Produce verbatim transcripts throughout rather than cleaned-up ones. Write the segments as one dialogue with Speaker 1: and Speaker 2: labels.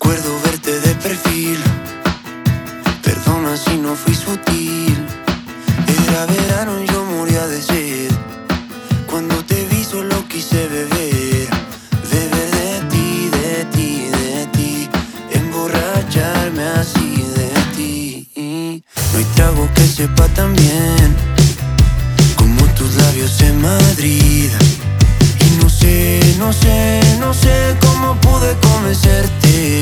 Speaker 1: Recuerdo verte de perfil. Perdona si no fui sutil. Era verano y yo moría de sed. Cuando te vi solo quise beber. Beber de ti, de ti, de ti. Emborracharme así de ti. No hay trago que sepa tan bien como tus labios en Madrid. Y no sé, no sé, no sé cómo pude convencerte.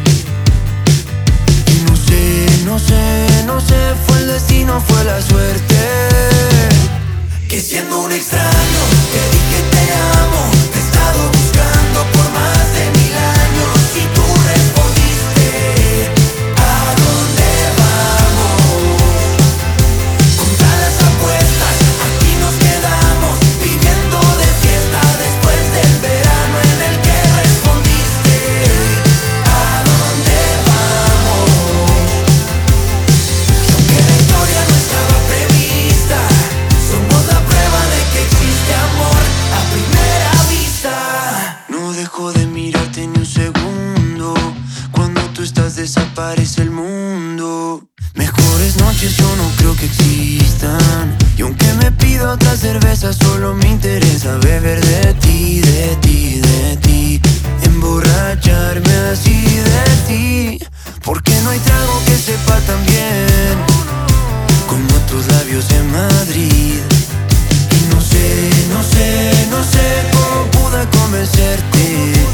Speaker 1: Y no sé, no sé, no sé, fue el destino, fue la suerte. Que siendo un extraño te dije te amo. Te he estado buscando por más de mil años y tú respondiste: ¿a dónde vamos? Contra las apuestas, aquí nos quedamos, viviendo de fiesta después del verano en el que respondiste: ¿a dónde vamos? Y aunque la historia no estaba prevista, somos la prueba de que existe amor a primera vista. No dejo de mirarte ni un segundo. Cuando tú estás desaparece el mundo. Mejores noches yo no creo que existan. Y aunque me pido otra cerveza, solo me interesa beber de ti, de ti, de ti. Emborracharme así de ti. Porque no hay trago que sepa tan bien como tus labios en Madrid. Y no sé, no sé, no sé cómo pude convencerte.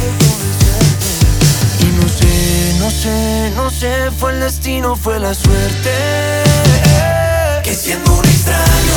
Speaker 1: Y no sé, no sé, no sé, fue el destino, fue la suerte. Que siendo un extraño